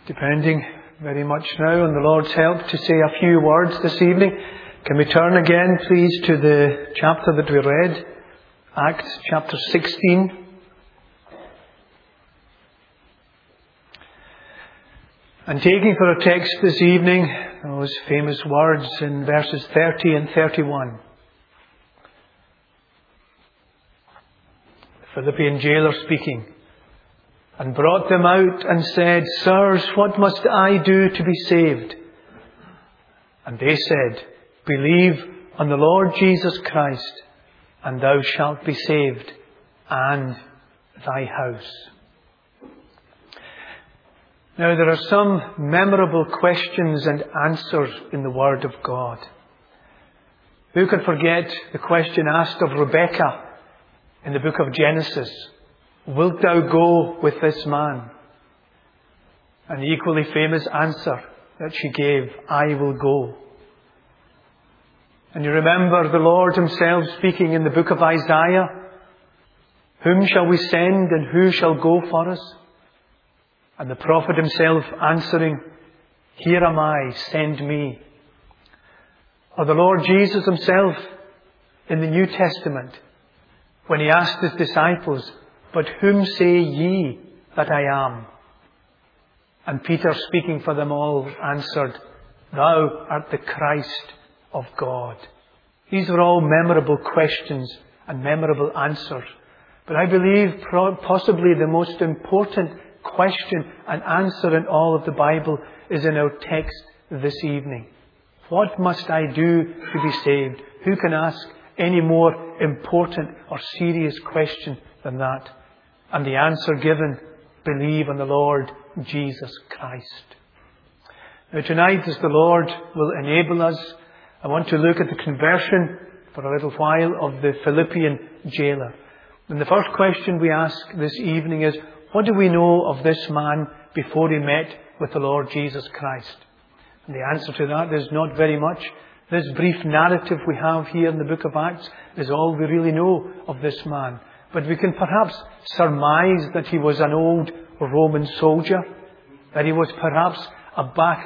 depending very much now on the Lord's help, to say a few words this evening. Can we turn again, please, to the chapter that we read, Acts chapter 16. And taking for a text this evening those famous words in verses 30 and 31. The Philippian jailer speaking. And brought them out and said, Sirs, what must I do to be saved? And they said, Believe on the Lord Jesus Christ, and thou shalt be saved, and thy house. Now there are some memorable questions and answers in the Word of God. Who can forget the question asked of Rebekah in the book of Genesis? Wilt thou go with this man? An equally famous answer that she gave, I will go. And you remember the Lord Himself speaking in the book of Isaiah, Whom shall we send and who shall go for us? And the prophet himself answering, Here am I, send me. Or the Lord Jesus Himself in the New Testament, when He asked His disciples, But whom say ye that I am? And Peter, speaking for them all, answered, Thou art the Christ of God. These are all memorable questions and memorable answers. But I believe possibly the most important question and answer in all of the Bible is in our text this evening. What must I do to be saved? Who can ask any more important or serious question than that? And the answer given, believe on the Lord Jesus Christ. Now tonight, as the Lord will enable us, I want to look at the conversion for a little while of the Philippian jailer. And the first question we ask this evening is, what do we know of this man before he met with the Lord Jesus Christ? And the answer to that is not very much. This brief narrative we have here in the book of Acts is all we really know of this man. But we can perhaps surmise that he was an old Roman soldier, that he was perhaps a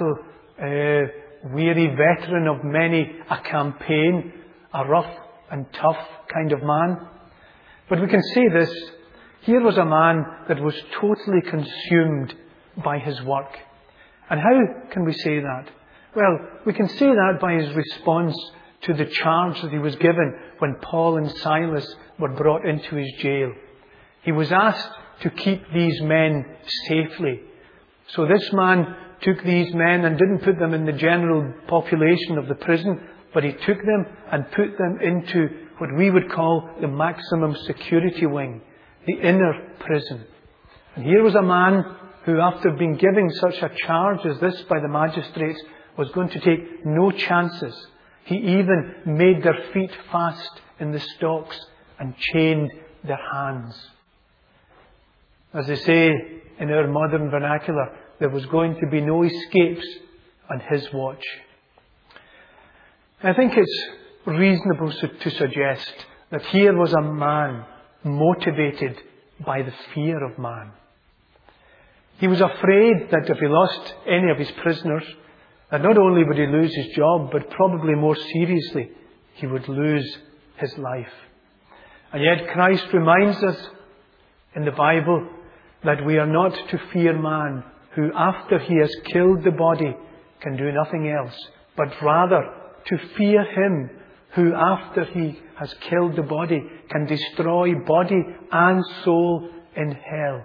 battle-weary veteran of many a campaign, a rough and tough kind of man. But we can say this, here was a man that was totally consumed by his work. And how can we say that? Well, we can say that by his response to the charge that he was given when Paul and Silas were brought into his jail. He was asked to keep these men safely. So this man took these men and didn't put them in the general population of the prison, but he took them and put them into what we would call the maximum security wing, the inner prison. And here was a man who, after being given such a charge as this by the magistrates, was going to take no chances. He even made their feet fast in the stocks and chained their hands. As they say in our modern vernacular, there was going to be no escapes on his watch. I think it's reasonable to suggest that here was a man motivated by the fear of man. He was afraid that if he lost any of his prisoners, that not only would he lose his job, but probably more seriously, he would lose his life. And yet Christ reminds us in the Bible that we are not to fear man, who after he has killed the body can do nothing else, but rather to fear him who after he has killed the body can destroy body and soul in hell.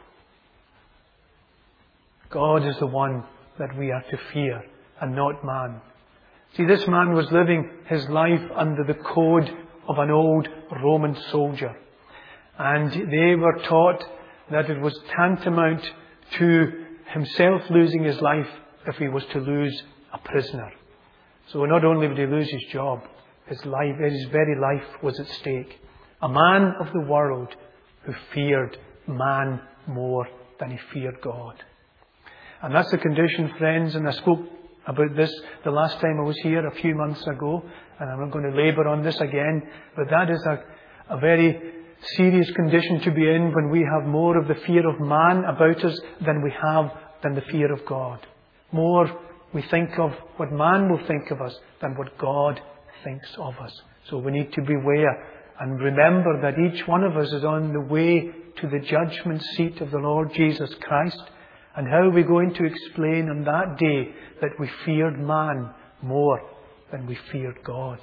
God is the one that we are to fear and not man. See, this man was living his life under the code of an old Roman soldier. And they were taught that it was tantamount to himself losing his life if he was to lose a prisoner. So not only would he lose his job, his very life was at stake. A man of the world who feared man more than he feared God. And that's the condition, friends, and I spoke about this the last time I was here a few months ago, and I'm not going to labour on this again, but that is a very serious condition to be in when we have more of the fear of man about us than we have than the fear of God. More we think of what man will think of us than what God thinks of us. So we need to beware and remember that each one of us is on the way to the judgment seat of the Lord Jesus Christ. And how are we going to explain on that day that we feared man more than we feared God?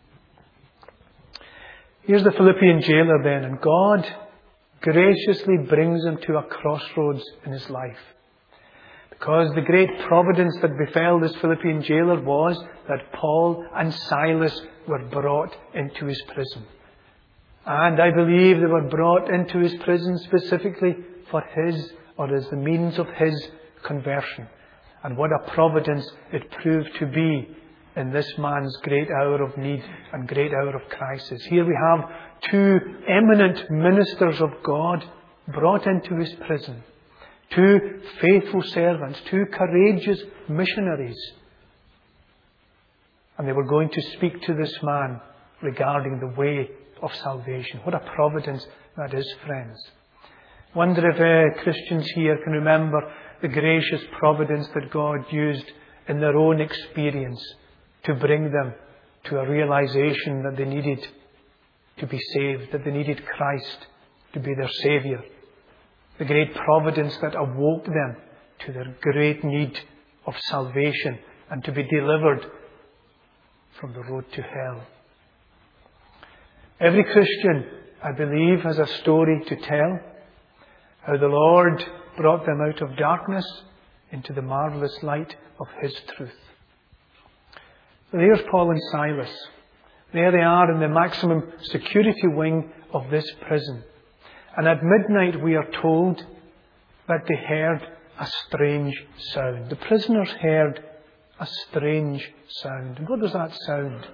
Here's the Philippian jailer then, and God graciously brings him to a crossroads in his life. Because the great providence that befell this Philippian jailer was that Paul and Silas were brought into his prison. And I believe they were brought into his prison specifically for his, or as the means of his conversion. And what a providence it proved to be in this man's great hour of need and great hour of crisis. Here we have two eminent ministers of God brought into his prison. Two faithful servants, two courageous missionaries. And they were going to speak to this man regarding the way of salvation. What a providence that is, friends. Wonder if Christians here can remember the gracious providence that God used in their own experience to bring them to a realization that they needed to be saved, that they needed Christ to be their Saviour. The great providence that awoke them to their great need of salvation and to be delivered from the road to hell. Every Christian, I believe, has a story to tell. How the Lord brought them out of darkness into the marvellous light of His truth. So there's Paul and Silas. There they are in the maximum security wing of this prison. And at midnight we are told that they heard a strange sound. The prisoners heard a strange sound. And what was that sound?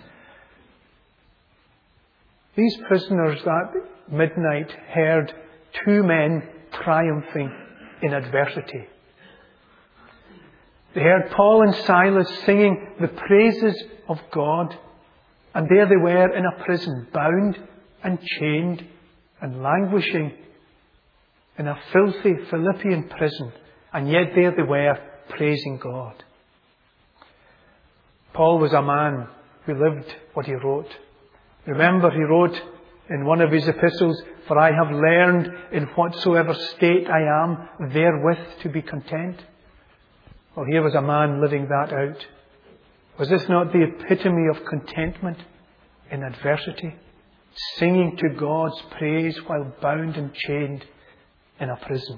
These prisoners that midnight heard two men triumphing in adversity. They heard Paul and Silas singing the praises of God, and there they were in a prison, bound and chained and languishing in a filthy Philippian prison, and yet there they were praising God. Paul was a man who lived what he wrote. Remember, he wrote in one of his epistles, "For I have learned in whatsoever state I am, therewith to be content." Well, here was a man living that out. Was this not the epitome of contentment in adversity? Singing to God's praise while bound and chained in a prison.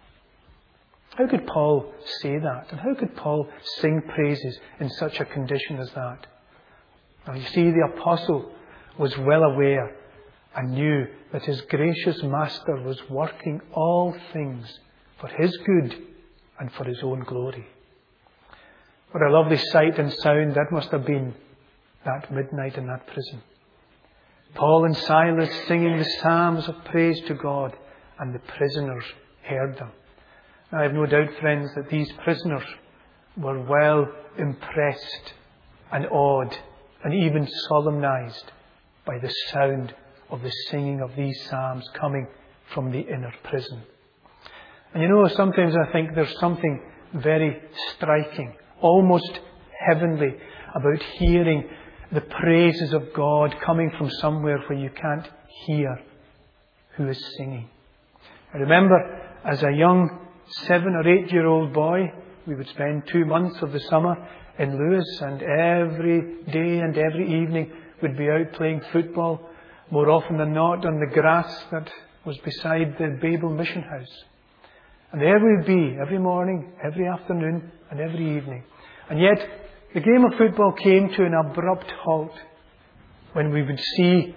How could Paul say that? And how could Paul sing praises in such a condition as that? Now you see, the apostle was well aware and knew that his gracious master was working all things for his good and for his own glory. What a lovely sight and sound that must have been that midnight in that prison. Paul and Silas singing the psalms of praise to God, and the prisoners heard them. Now, I have no doubt, friends, that these prisoners were well impressed and awed and even solemnized by the sound of the singing of these psalms coming from the inner prison. And you know, sometimes I think there's something very striking, almost heavenly, about hearing the praises of God coming from somewhere where you can't hear who is singing. I remember as a young 7 or 8 year old boy, we would spend 2 months of the summer in Lewis, and every day and every evening we'd be out playing football, more often than not on the grass that was beside the Babel Mission House. And there we'd be every morning, every afternoon and every evening. And yet the game of football came to an abrupt halt when we would see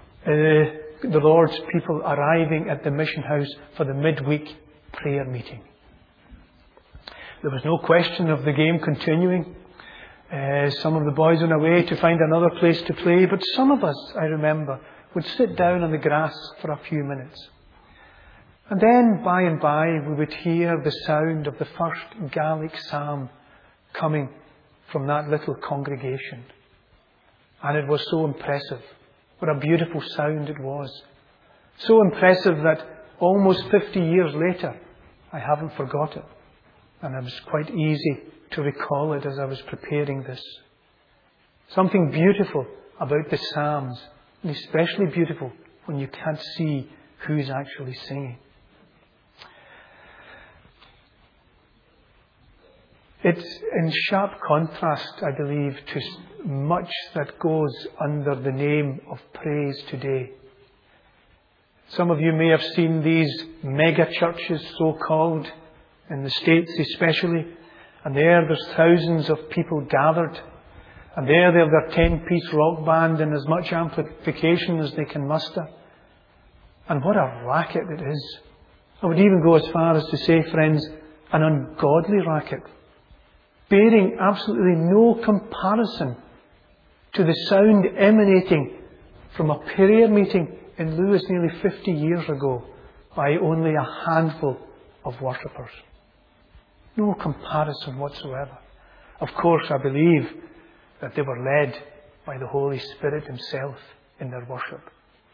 the Lord's people arriving at the mission house for the midweek prayer meeting. There was no question of the game continuing. Some of the boys went away to find another place to play, but some of us, I remember, would sit down on the grass for a few minutes. And then, by and by, we would hear the sound of the first Gaelic psalm coming from that little congregation. And it was so impressive. What a beautiful sound it was. So impressive that almost 50 years later, I haven't forgot it. And it was quite easy to recall it as I was preparing this. Something beautiful about the Psalms, and especially beautiful when you can't see who's actually singing. It's in sharp contrast, I believe, to much that goes under the name of praise today. Some of you may have seen these mega churches, so-called, in the States especially, and there's thousands of people gathered, and they have their 10-piece rock band and as much amplification as they can muster. And what a racket it is. I would even go as far as to say, friends, an ungodly racket, bearing absolutely no comparison to the sound emanating from a prayer meeting in Lewis nearly 50 years ago by only a handful of worshippers. No comparison whatsoever. Of course, I believe that they were led by the Holy Spirit Himself in their worship.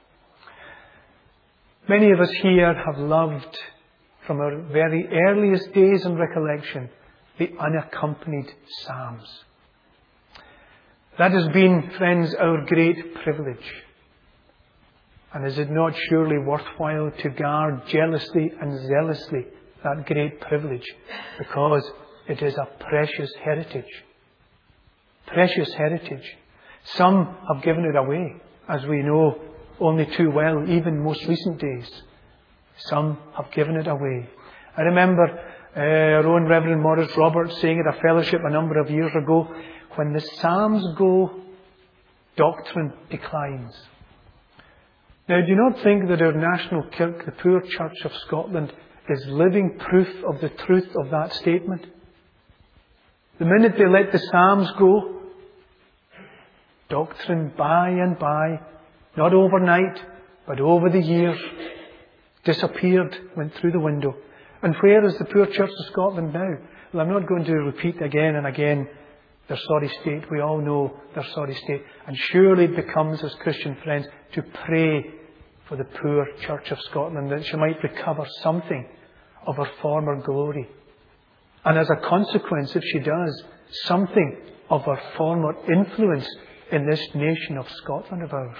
Many of us here have loved, from our very earliest days in recollection, the unaccompanied psalms. That has been, friends, our great privilege. And is it not surely worthwhile to guard jealously and zealously that great privilege, because it is a precious heritage. Precious heritage. Some have given it away, as we know only too well, even most recent days. Some have given it away. I remember our own Reverend Maurice Roberts saying at a fellowship a number of years ago, when the Psalms go, doctrine declines. Now, do you not think that our national kirk, the poor Church of Scotland, is living proof of the truth of that statement? The minute they let the Psalms go, doctrine by and by, not overnight, but over the years, disappeared, went through the window. And where is the poor Church of Scotland now? Well, I'm not going to repeat again and again their sorry state. We all know their sorry state. And surely it becomes, as Christian friends, to pray for the poor Church of Scotland, that she might recover something of her former glory. And as a consequence, if she does, something of her former influence in this nation of Scotland of ours.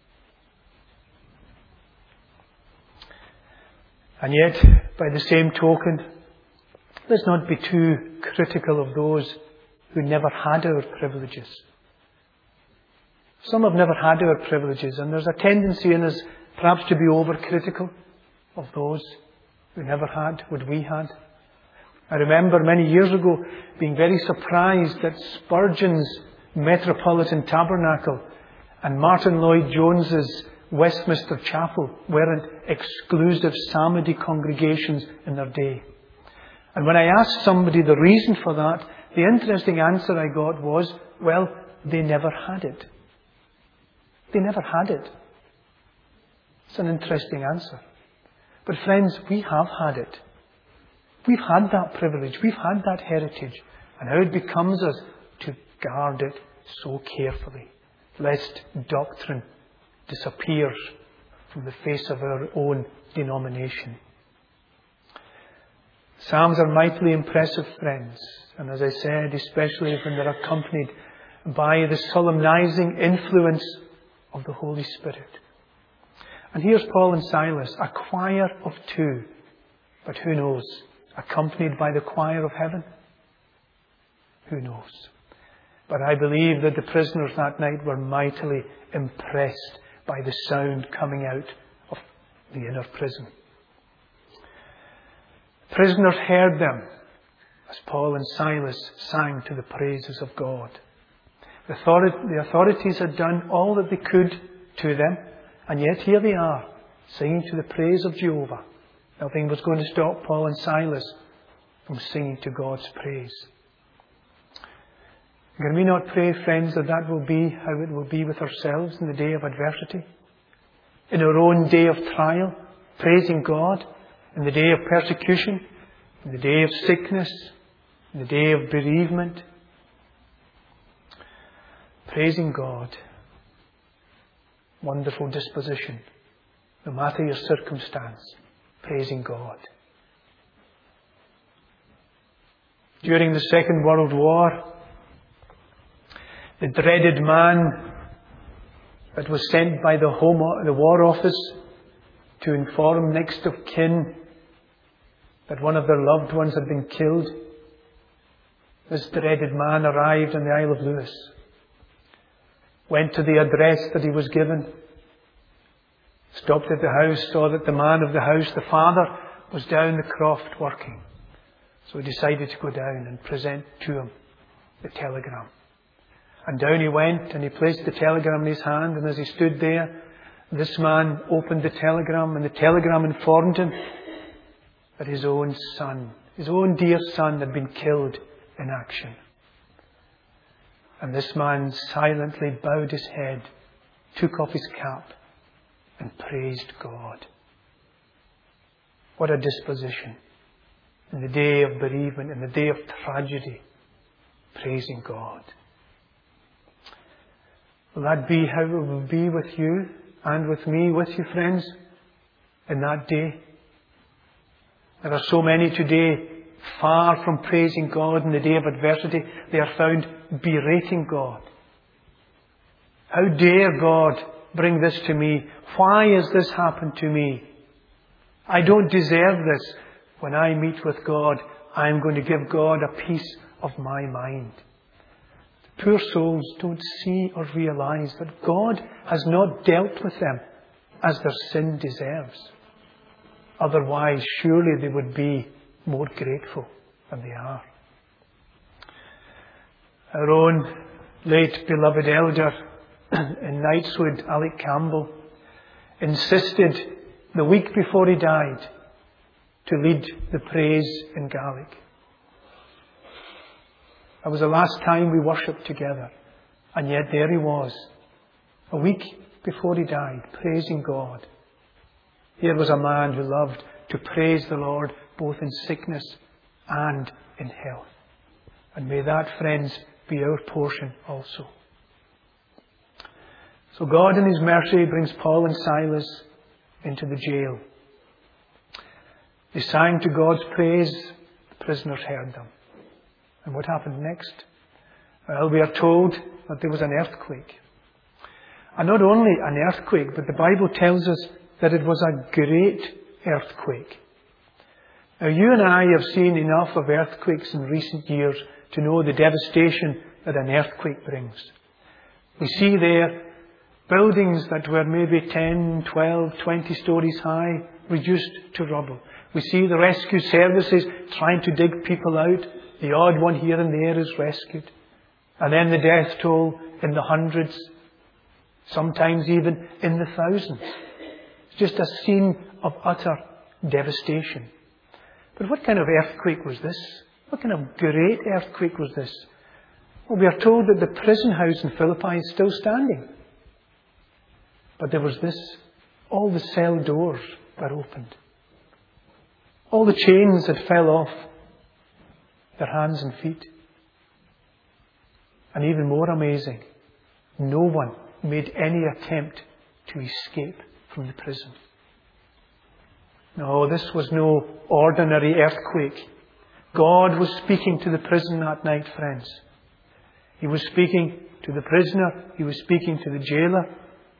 And yet, by the same token, let's not be too critical of those who never had our privileges. Some have never had our privileges, and there's a tendency in us perhaps to be overcritical of those who never had what we had. I remember many years ago being very surprised that Spurgeon's Metropolitan Tabernacle and Martin Lloyd-Jones's Westminster Chapel weren't exclusive psalmody congregations in their day. And when I asked somebody the reason for that, the interesting answer I got was, well, they never had it. They never had it. It's an interesting answer. But friends, we have had it. We've had that privilege. We've had that heritage. And how it becomes us to guard it so carefully, lest doctrine disappears from the face of our own denomination. Psalms are mightily impressive, friends. And as I said, especially when they're accompanied by the solemnizing influence of the Holy Spirit. And here's Paul and Silas, a choir of two. But who knows? Accompanied by the choir of heaven? Who knows? But I believe that the prisoners that night were mightily impressed by the sound coming out of the inner prison. Prisoners heard them as Paul and Silas sang to the praises of God. The authorities had done all that they could to them, and yet here they are, singing to the praise of Jehovah. Nothing was going to stop Paul and Silas from singing to God's praise. Can we not pray, friends, that that will be how it will be with ourselves in the day of adversity? In our own day of trial, praising God, in the day of persecution, in the day of sickness, in the day of bereavement, praising God. Wonderful disposition, no matter your circumstance, praising God. During the Second World War, the dreaded man that was sent by the War Office to inform next of kin that one of their loved ones had been killed, this dreaded man arrived on the Isle of Lewis, went to the address that he was given, stopped at the house, saw that the man of the house, the father, was down the croft working. So he decided to go down and present to him the telegram. And down he went, and he placed the telegram in his hand, and as he stood there, this man opened the telegram, and the telegram informed him that his own son, his own dear son, had been killed in action. And this man silently bowed his head, took off his cap, and praised God. What a disposition in the day of bereavement, in the day of tragedy, praising God. Will that be how it will be with you and with me, with you friends, in that day? There are so many today far from praising God in the day of adversity. They are found berating God. How dare God bring this to me? Why has this happened to me? I don't deserve this. When I meet with God, I am going to give God a piece of my mind. The poor souls don't see or realize that God has not dealt with them as their sin deserves. Otherwise, surely they would be more grateful than they are. Our own late beloved elder in Knightswood, Alec Campbell, insisted the week before he died to lead the praise in Gaelic. That was the last time we worshipped together. And yet there he was, a week before he died, praising God. Here was a man who loved to praise the Lord both in sickness and in health. And may that, friends, be our portion also. So God in His mercy brings Paul and Silas into the jail. They sang to God's praise. The prisoners heard them. And what happened next? Well, we are told that there was an earthquake. And not only an earthquake, but the Bible tells us that it was a great earthquake. Now, you and I have seen enough of earthquakes in recent years to know the devastation that an earthquake brings. We see there buildings that were maybe 10, 12, 20 stories high, reduced to rubble. We see the rescue services trying to dig people out. The odd one here and there is rescued. And then the death toll in the hundreds, sometimes even in the thousands. It's just a scene of utter devastation. But what kind of earthquake was this? What kind of great earthquake was this? Well, we are told that the prison house in Philippi is still standing. But there was this. All the cell doors were opened. All the chains had fell off their hands and feet. And even more amazing, no one made any attempt to escape from the prison. No, this was no ordinary earthquake. God was speaking to the prison that night, friends. He was speaking to the prisoner. He was speaking to the jailer.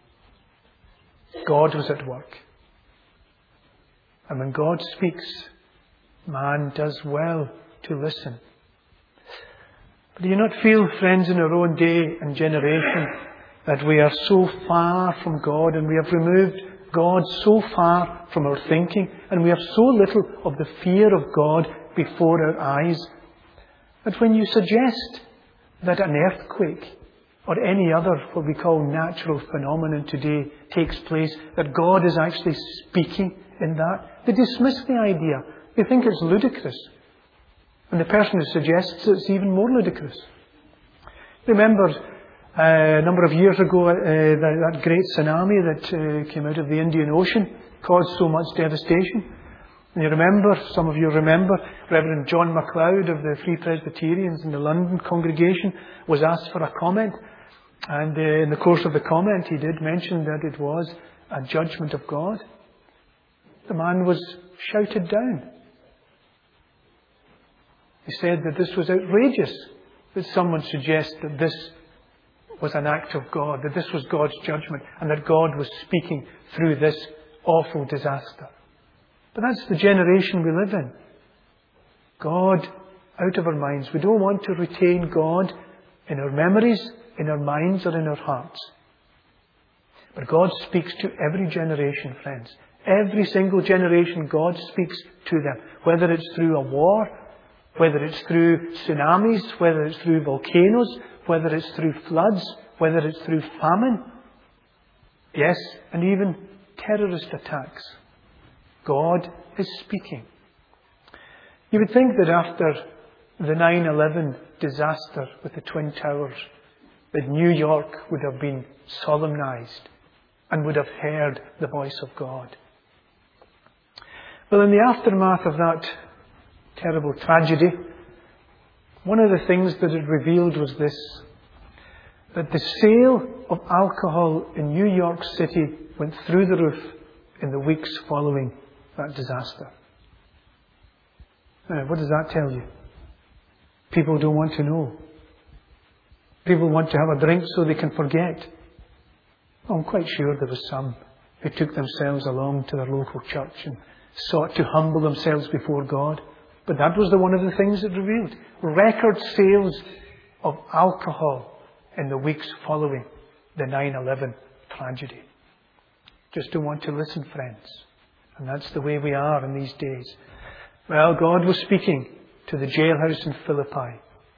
God was at work. And when God speaks, man does well to listen. But do you not feel, friends, in our own day and generation that we are so far from God, and we have removed God so far from our thinking, and we have so little of the fear of God before our eyes, that when you suggest that an earthquake or any other what we call natural phenomenon today takes place, that God is actually speaking in that, they dismiss the idea. They think it's ludicrous. And the person who suggests it's even more ludicrous. Remember a number of years ago that great tsunami that came out of the Indian Ocean caused so much devastation. And you remember, some of you remember, Reverend John MacLeod of the Free Presbyterians in the London congregation was asked for a comment. And in the course of the comment he did mention that it was a judgment of God. The man was shouted down. He said that this was outrageous, that someone suggests that this was an act of God, that this was God's judgment, and that God was speaking through this awful disaster. But that's the generation we live in. God out of our minds. We don't want to retain God in our memories, in our minds, or in our hearts. But God speaks to every generation, friends. Every single generation, God speaks to them. Whether it's through a war, whether it's through tsunamis, whether it's through volcanoes, whether it's through floods, whether it's through famine. Yes, and even terrorist attacks. God is speaking. You would think that after the 9/11 disaster with the Twin Towers, that New York would have been solemnized and would have heard the voice of God. Well, in the aftermath of that terrible tragedy, one of the things that it revealed was this, that the sale of alcohol in New York City went through the roof in the weeks following that disaster. Now, what does that tell you? People don't want to know. People want to have a drink so they can forget. I'm quite sure there was some who took themselves along to their local church and sought to humble themselves before God. But that was one of the things it revealed. Record sales of alcohol in the weeks following the 9/11 tragedy. Just don't want to listen, friends. And that's the way we are in these days. Well, God was speaking to the jailhouse in Philippi.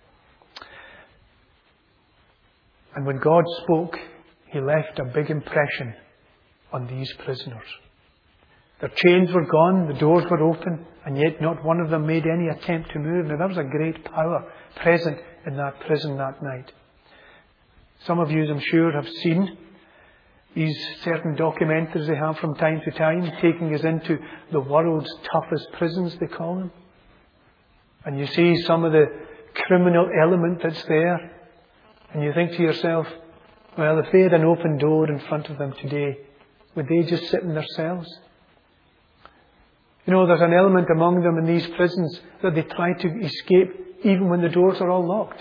And when God spoke, He left a big impression on these prisoners. Their chains were gone, the doors were open, and yet not one of them made any attempt to move. Now, that was a great power present in that prison that night. Some of you, I'm sure, have seen these certain documentaries they have from time to time, taking us into the world's toughest prisons, they call them. And you see some of the criminal element that's there, and you think to yourself, well, if they had an open door in front of them today, would they just sit in their cells? You know, there's an element among them in these prisons that they try to escape even when the doors are all locked.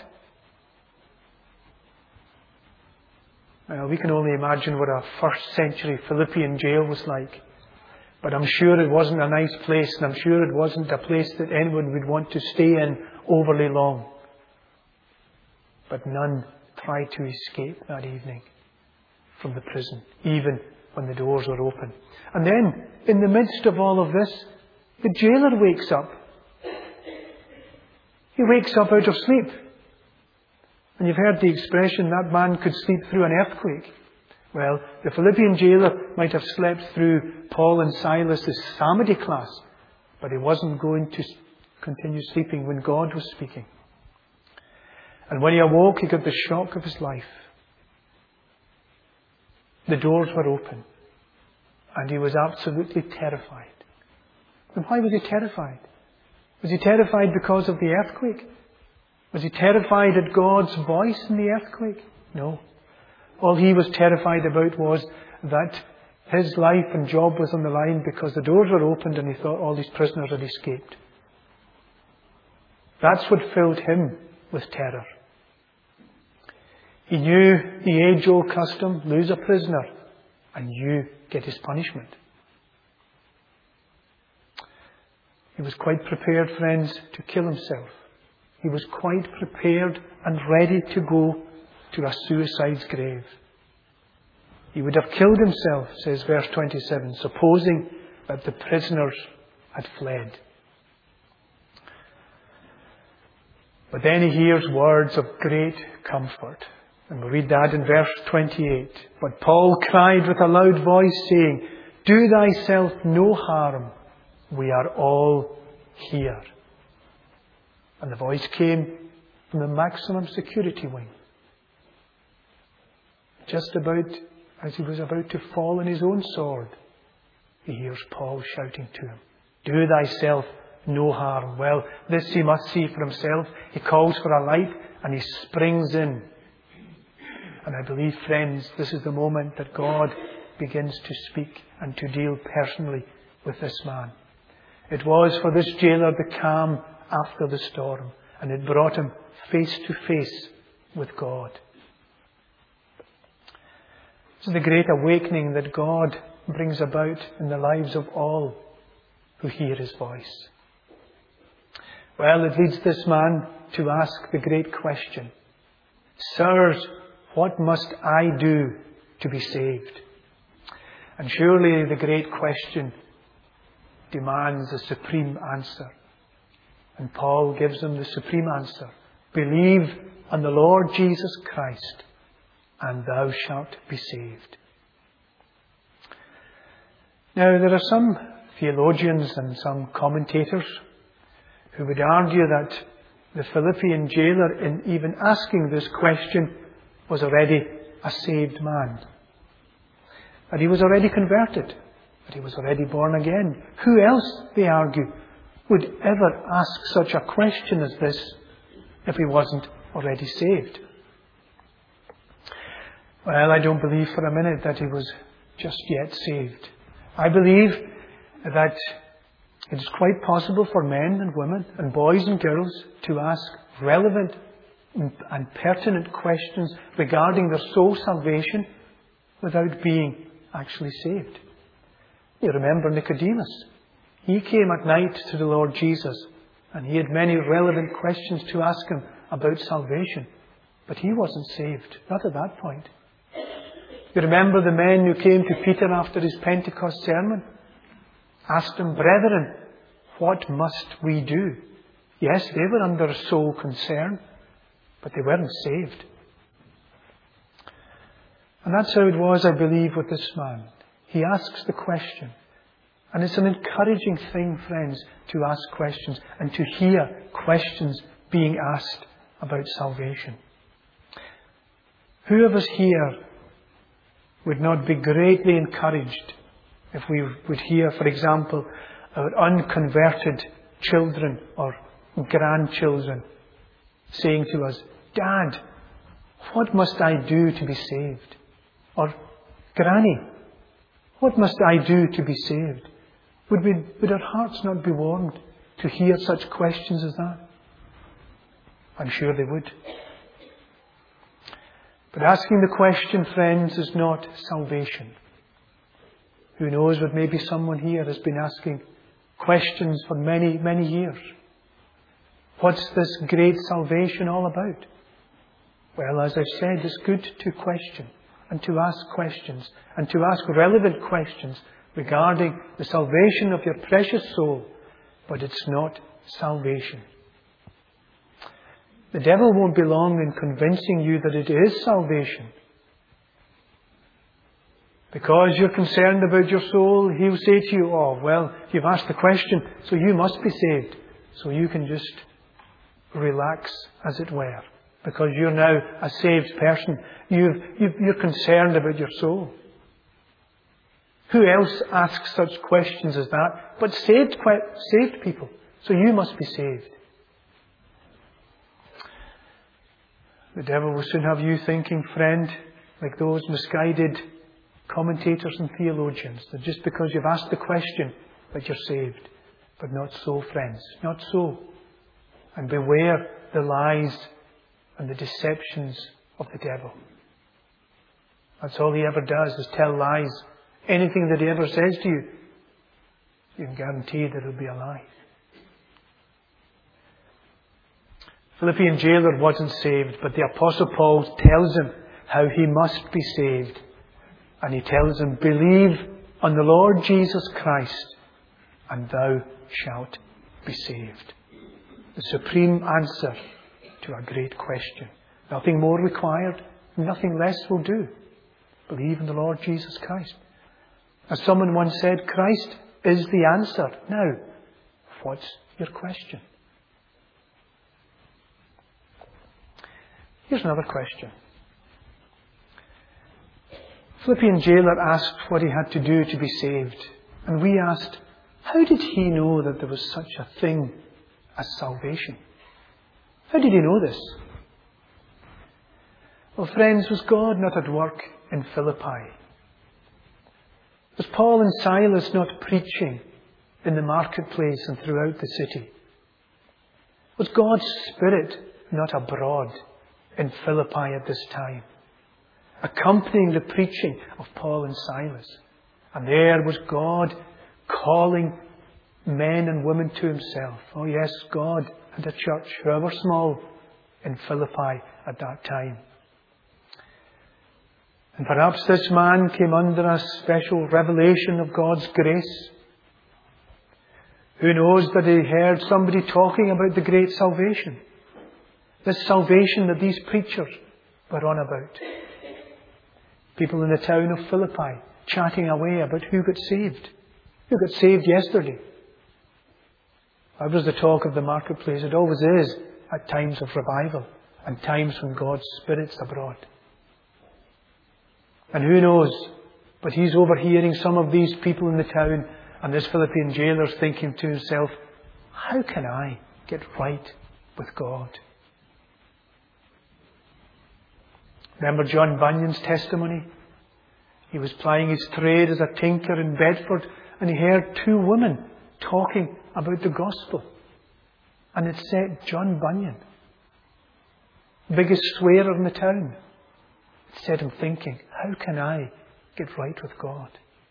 Well, we can only imagine what a first century Philippian jail was like. But I'm sure it wasn't a nice place, and I'm sure it wasn't a place that anyone would want to stay in overly long. But none tried to escape that evening from the prison, even when the doors were open. And then, in the midst of all of this, the jailer wakes up. He wakes up out of sleep. And you've heard the expression, that man could sleep through an earthquake. Well, the Philippian jailer might have slept through Paul and Silas' psalmody class, but he wasn't going to continue sleeping when God was speaking. And when he awoke, he got the shock of his life. The doors were open, and he was absolutely terrified. And why was he terrified? Was he terrified because of the earthquake? Was he terrified at God's voice in the earthquake? No. All he was terrified about was that his life and job was on the line because the doors were opened and he thought all these prisoners had escaped. That's what filled him with terror. He knew the age-old custom, lose a prisoner and you get his punishment. He was quite prepared, friends, to kill himself. He was quite prepared and ready to go to a suicide's grave. He would have killed himself, says verse 27, supposing that the prisoners had fled. But then he hears words of great comfort. And we read that in verse 28. But Paul cried with a loud voice, saying, Do thyself no harm. We are all here. And the voice came from the maximum security wing. Just about as he was about to fall on his own sword, he hears Paul shouting to him, Do thyself no harm. Well, this he must see for himself. He calls for a light and he springs in. And I believe, friends, this is the moment that God begins to speak and to deal personally with this man. It was for this jailer the calm after the storm, and it brought him face to face with God. This is the great awakening that God brings about in the lives of all who hear his voice. Well, it leads this man to ask the great question, "Sirs, what must I do to be saved?" And surely the great question demands a supreme answer. And Paul gives him the supreme answer. "Believe on the Lord Jesus Christ, and thou shalt be saved." Now, there are some theologians and some commentators who would argue that the Philippian jailer, in even asking this question, was already a saved man. That he was already converted. That he was already born again. Who else, they argue, would ever ask such a question as this if he wasn't already saved? Well, I don't believe for a minute that he was just yet saved. I believe that it is quite possible for men and women and boys and girls to ask relevant and pertinent questions regarding their soul salvation without being actually saved. You remember Nicodemus. He came at night to the Lord Jesus, and he had many relevant questions to ask him about salvation. But he wasn't saved, not at that point. You remember the men who came to Peter after his Pentecost sermon? Asked him, "Brethren, what must we do?" Yes, they were under a soul concern, but they weren't saved. And that's how it was, I believe, with this man. He asks the question. And it's an encouraging thing, friends, to ask questions and to hear questions being asked about salvation. Who of us here would not be greatly encouraged if we would hear, for example, our unconverted children or grandchildren saying to us, "Dad, what must I do to be saved?" Or, "Granny, what must I do to be saved?" Would our hearts not be warmed to hear such questions as that? I'm sure they would. But asking the question, friends, is not salvation. Who knows what maybe someone here has been asking questions for many, many years. What's this great salvation all about? Well, as I've said, it's good to question and to ask questions and to ask relevant questions regarding the salvation of your precious soul, but it's not salvation. The devil won't be long in convincing you that it is salvation. Because you're concerned about your soul, he'll say to you, "Oh, well, you've asked the question, so you must be saved." So you can just relax, as it were, because you're now a saved person. You're concerned about your soul. Who else asks such questions as that? But saved people. So you must be saved. The devil will soon have you thinking, friend, like those misguided commentators and theologians, that just because you've asked the question that you're saved. But not so, friends. Not so. And beware the lies and the deceptions of the devil. That's all he ever does, is tell lies. Anything that he ever says to you, you can guarantee that it'll be a lie. Philippian jailer wasn't saved, but the Apostle Paul tells him how he must be saved. And he tells him, "Believe on the Lord Jesus Christ, and thou shalt be saved." The supreme answer to a great question. Nothing more required, nothing less will do. Believe in the Lord Jesus Christ. As someone once said, Christ is the answer. Now, what's your question? Here's another question. Philippian jailer asked what he had to do to be saved. And we asked, how did he know that there was such a thing as salvation? How did he know this? Well, friends, was God not at work in Philippi? Was Paul and Silas not preaching in the marketplace and throughout the city? Was God's Spirit not abroad in Philippi at this time, accompanying the preaching of Paul and Silas? And there was God calling men and women to Himself. Oh yes, God had a church, however small, in Philippi at that time. And perhaps this man came under a special revelation of God's grace. Who knows that he heard somebody talking about the great salvation. This salvation that these preachers were on about. People in the town of Philippi chatting away about who got saved. Who got saved yesterday. That was the talk of the marketplace. It always is at times of revival and times when God's Spirit's abroad. And who knows, but he's overhearing some of these people in the town, and this Philippian jailer's thinking to himself, how can I get right with God? Remember John Bunyan's testimony? He was plying his trade as a tinker in Bedford, and he heard two women talking about the gospel. And it set John Bunyan, biggest swearer in the town, it set him thinking, how can I get right with God?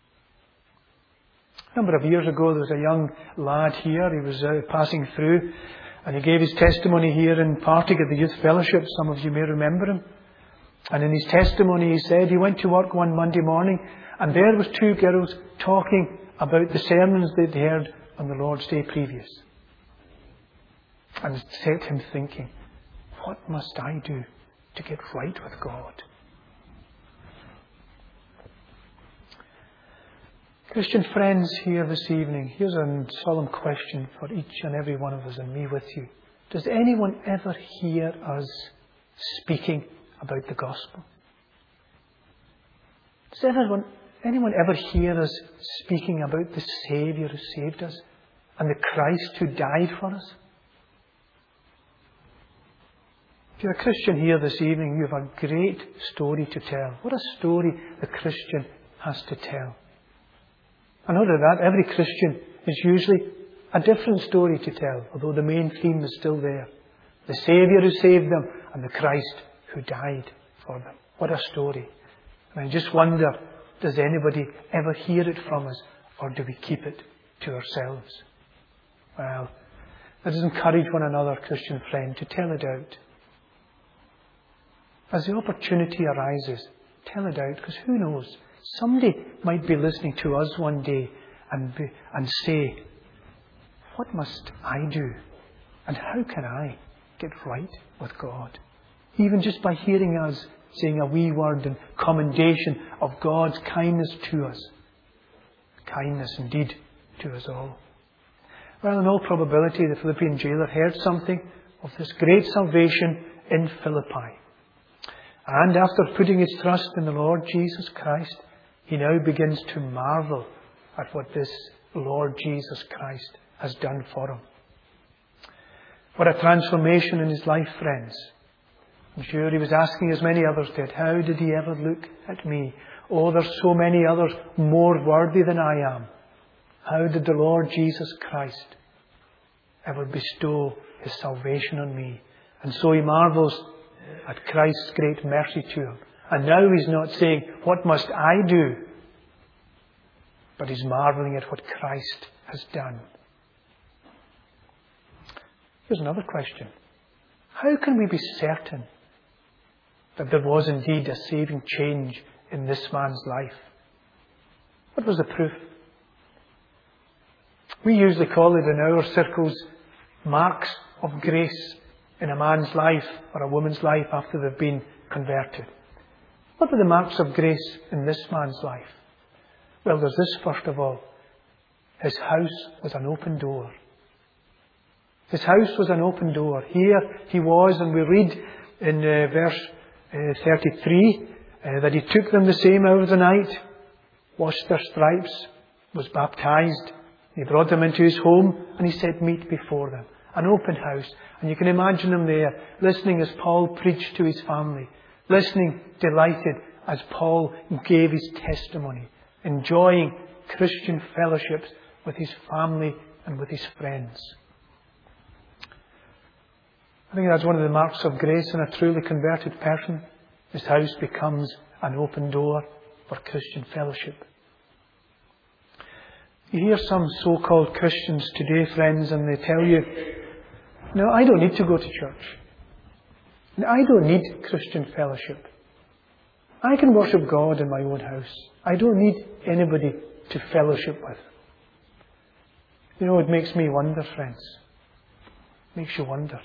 A number of years ago, there was a young lad here. He was passing through, and he gave his testimony here in Partick at the Youth Fellowship. Some of you may remember him. And in his testimony, he said he went to work one Monday morning, and there was two girls talking about the sermons they'd heard on the Lord's Day previous. And it set him thinking, what must I do to get right with God? Christian friends here this evening, here's a solemn question for each and every one of us and me with you. Does anyone ever hear us speaking about the gospel? Does anyone ever hear us speaking about the Saviour who saved us and the Christ who died for us? If you're a Christian here this evening, you have a great story to tell. What a story the Christian has to tell. And out of that, every Christian is usually a different story to tell, although the main theme is still there. The Saviour who saved them and the Christ who died for them. What a story. And I just wonder, does anybody ever hear it from us, or do we keep it to ourselves? Well, let us encourage one another, Christian friend, to tell it out. As the opportunity arises, tell it out, because who knows? Somebody might be listening to us one day and say, what must I do? And how can I get right with God? Even just by hearing us saying a wee word in commendation of God's kindness to us. Kindness indeed to us all. Well, in all probability, the Philippian jailer heard something of this great salvation in Philippi. And after putting his trust in the Lord Jesus Christ, he now begins to marvel at what this Lord Jesus Christ has done for him. What a transformation in his life, friends. I'm sure he was asking, as many others did, how did he ever look at me? Oh, there's so many others more worthy than I am. How did the Lord Jesus Christ ever bestow his salvation on me? And so he marvels at Christ's great mercy to him. And now he's not saying, what must I do? But he's marveling at what Christ has done. Here's another question. How can we be certain that there was indeed a saving change in this man's life? What was the proof? We usually call it in our circles marks of grace in a man's life or a woman's life after they've been converted. What were the marks of grace in this man's life? Well, there's this first of all. His house was an open door. His house was an open door. Here he was, and we read in verse 33 that he took them the same hour of the night, washed their stripes, was baptized. He brought them into his home, and he set meat before them. An open house. And you can imagine him there, listening as Paul preached to his family, listening, delighted as Paul gave his testimony, enjoying Christian fellowships with his family and with his friends. I think that's one of the marks of grace in a truly converted person. His house becomes an open door for Christian fellowship. You hear some so-called Christians today, friends, and they tell you, no, I don't need to go to church. No, I don't need Christian fellowship. I can worship God in my own house. I don't need anybody to fellowship with. You know, it makes me wonder, friends. It makes you wonder.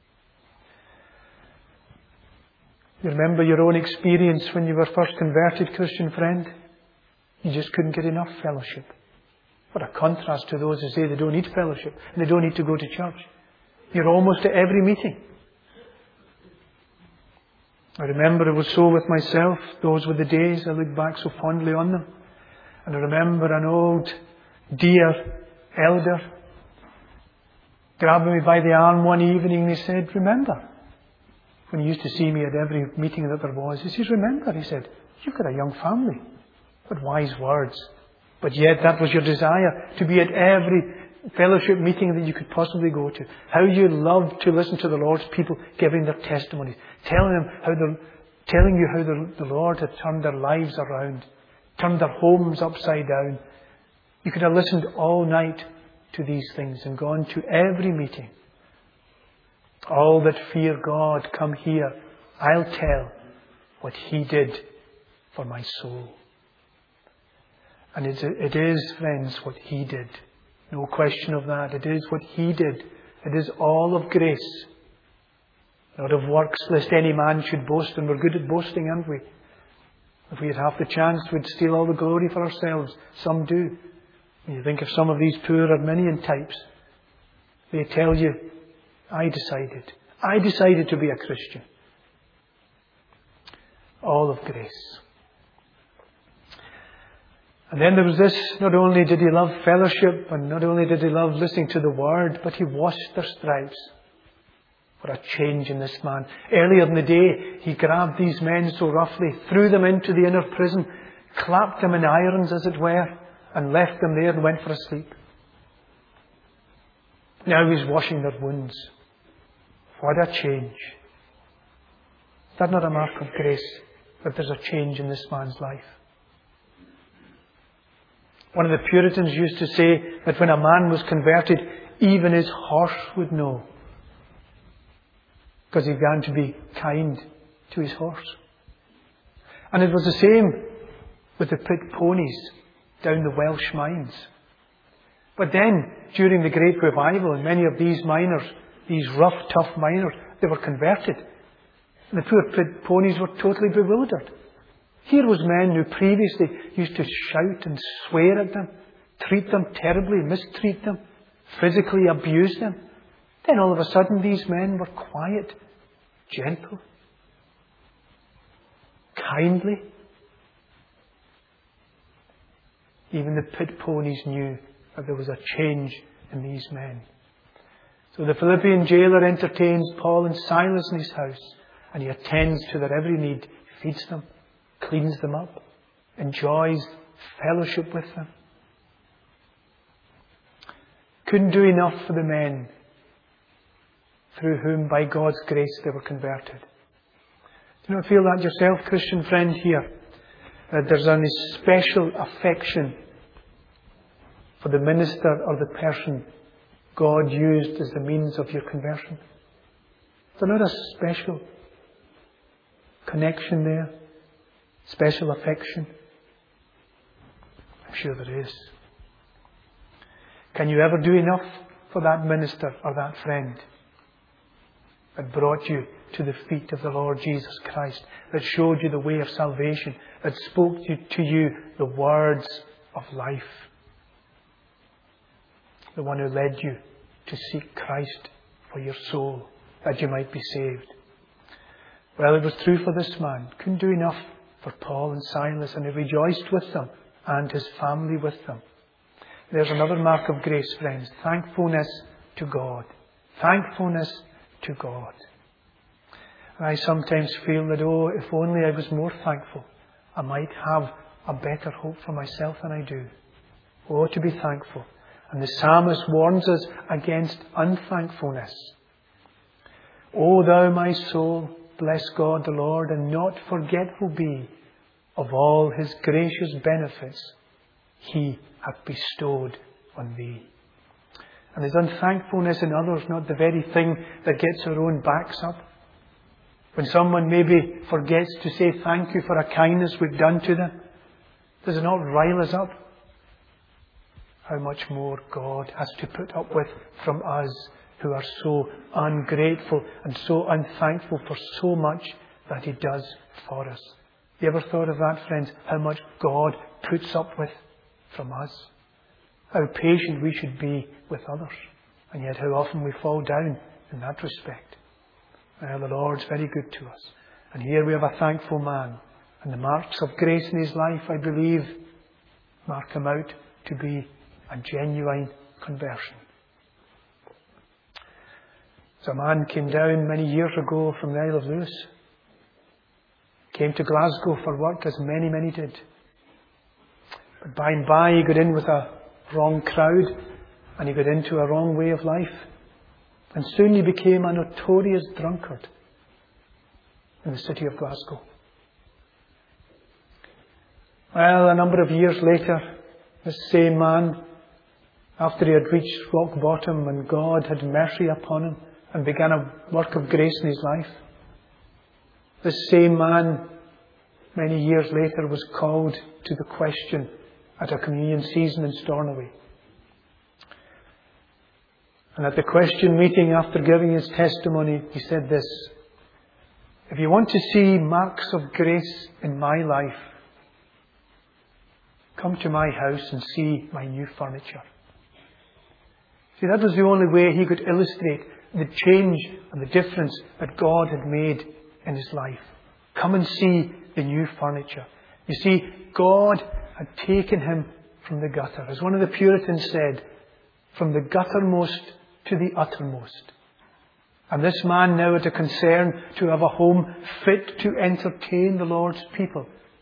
You remember your own experience when you were first converted, Christian friend? You just couldn't get enough fellowship. What a contrast to those who say they don't need fellowship and they don't need to go to church. You're almost at every meeting. I remember it was so with myself. Those were the days. I look back so fondly on them. And I remember an old, dear elder grabbing me by the arm one evening and he said, remember, when he used to see me at every meeting that there was, he says, remember, he said, you've got a young family. What wise words. But yet that was your desire, to be at every fellowship meeting that you could possibly go to. How you loved to listen to the Lord's people giving their testimonies, telling you how the Lord had turned their lives around, turned their homes upside down. You could have listened all night to these things and gone to every meeting. All that fear God, come here. I'll tell what He did for my soul. And it is, friends, what He did. No question of that. It is what He did. It is all of grace. Not of works, lest any man should boast. And we're good at boasting, aren't we? If we had half the chance, we'd steal all the glory for ourselves. Some do. When you think of some of these poor Arminian types, they tell you, I decided to be a Christian. All of grace. And then there was this, not only did he love fellowship, and not only did he love listening to the Word, but he washed their stripes. What a change in this man. Earlier in the day, he grabbed these men so roughly, threw them into the inner prison, clapped them in irons, as it were, and left them there and went for a sleep. Now he's washing their wounds. What a change. Is that not a mark of grace, that there's a change in this man's life? One of the Puritans used to say that when a man was converted, even his horse would know. Because he began to be kind to his horse. And it was the same with the pit ponies down the Welsh mines. But then, during the Great Revival, and many of these miners, these rough, tough miners, they were converted. And the poor pit ponies were totally bewildered. Here was men who previously used to shout and swear at them, treat them terribly, mistreat them, physically abuse them. Then all of a sudden these men were quiet, gentle, kindly. Even the pit ponies knew that there was a change in these men. So the Philippian jailer entertains Paul and Silas in his house, and he attends to their every need, feeds them, cleans them up, enjoys fellowship with them. Couldn't do enough for the men through whom, by God's grace, they were converted. Do you not feel that yourself, Christian friend, here? That there's a special affection for the minister or the person God used as the means of your conversion? Is there not a special connection there? Special affection? I'm sure there is. Can you ever do enough for that minister or that friend that brought you to the feet of the Lord Jesus Christ, that showed you the way of salvation, that spoke to you the words of life? The one who led you to seek Christ for your soul, that you might be saved. Well, it was true for this man. Couldn't do enough for Paul and Silas, and he rejoiced with them and his family with them. There's another mark of grace, friends. Thankfulness to God. Thankfulness to God. And I sometimes feel that, if only I was more thankful, I might have a better hope for myself than I do. To be thankful. And the psalmist warns us against unthankfulness. O thou my soul, bless God the Lord, and not forgetful be of all his gracious benefits he hath bestowed on thee. And is unthankfulness in others not the very thing that gets our own backs up? When someone maybe forgets to say thank you for a kindness we've done to them, does it not rile us up? How much more God has to put up with from us who are so ungrateful and so unthankful for so much that he does for us. You ever thought of that, friends? How much God puts up with from us? How patient we should be with others. And yet how often we fall down in that respect. Well, the Lord's very good to us. And here we have a thankful man. And the marks of grace in his life, I believe, mark him out to be a genuine conversion. So a man came down many years ago from the Isle of Lewis. Came to Glasgow for work, as many, many did. But by and by he got in with a wrong crowd, and he got into a wrong way of life. And soon he became a notorious drunkard in the city of Glasgow. Well, a number of years later, this same man, after he had reached rock bottom and God had mercy upon him and began a work of grace in his life, this same man, many years later, was called to the question at a communion season in Stornoway. And at the question meeting, after giving his testimony, he said this: if you want to see marks of grace in my life, come to my house and see my new furniture. See, that was the only way he could illustrate the change and the difference that God had made in his life. Come and see the new furniture. You see, God had taken him from the gutter. As one of the Puritans said, from the guttermost to the uttermost. And this man now had a concern to have a home fit to entertain the Lord's people.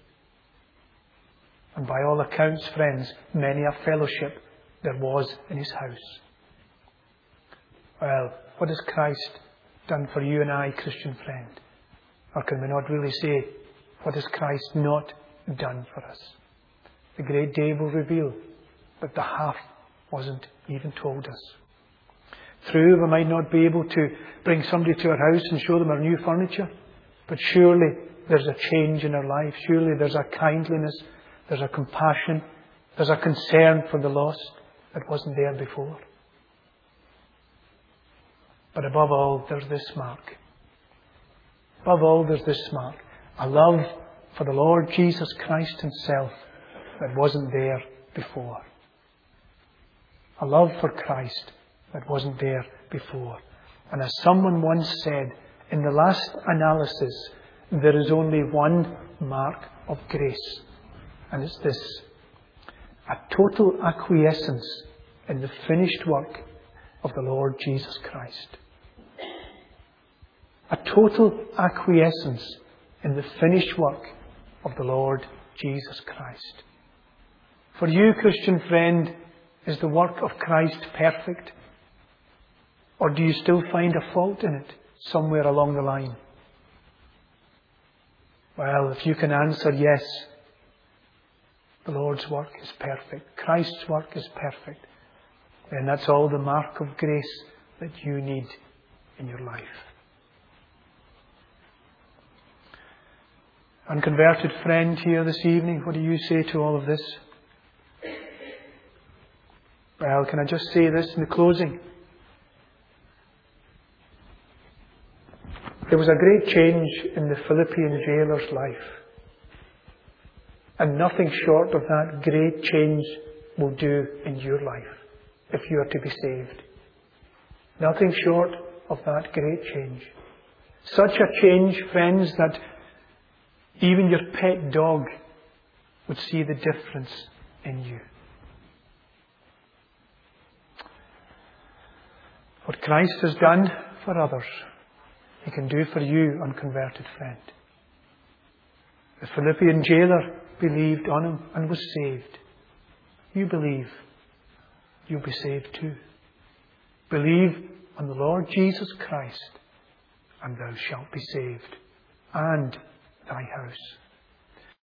And by all accounts, friends, many a fellowship there was in his house. Well, what has Christ done for you and I, Christian friend? Or can we not really say, what has Christ not done for us? The great day will reveal, but the half wasn't even told us. True, we might not be able to bring somebody to our house and show them our new furniture, but surely there's a change in our life. Surely there's a kindliness, there's a compassion, there's a concern for the lost that wasn't there before. But above all, there's this mark. Above all, there's this mark. A love for the Lord Jesus Christ himself that wasn't there before. A love for Christ that wasn't there before. And as someone once said, in the last analysis, there is only one mark of grace. And it's this: a total acquiescence in the finished work of the Lord Jesus Christ. A total acquiescence in the finished work of the Lord Jesus Christ. For you, Christian friend, is the work of Christ perfect? Or do you still find a fault in it somewhere along the line? Well, if you can answer yes, the Lord's work is perfect, Christ's work is perfect, then that's all the mark of grace that you need in your life. Unconverted friend here this evening, what do you say to all of this? Well, can I just say this in the closing? There was a great change in the Philippian jailer's life. And nothing short of that great change will do in your life if you are to be saved. Nothing short of that great change. Such a change, friends, that even your pet dog would see the difference in you. What Christ has done for others, he can do for you, unconverted friend. The Philippian jailer believed on him and was saved. You believe, you'll be saved too. Believe on the Lord Jesus Christ, and thou shalt be saved, and thy house.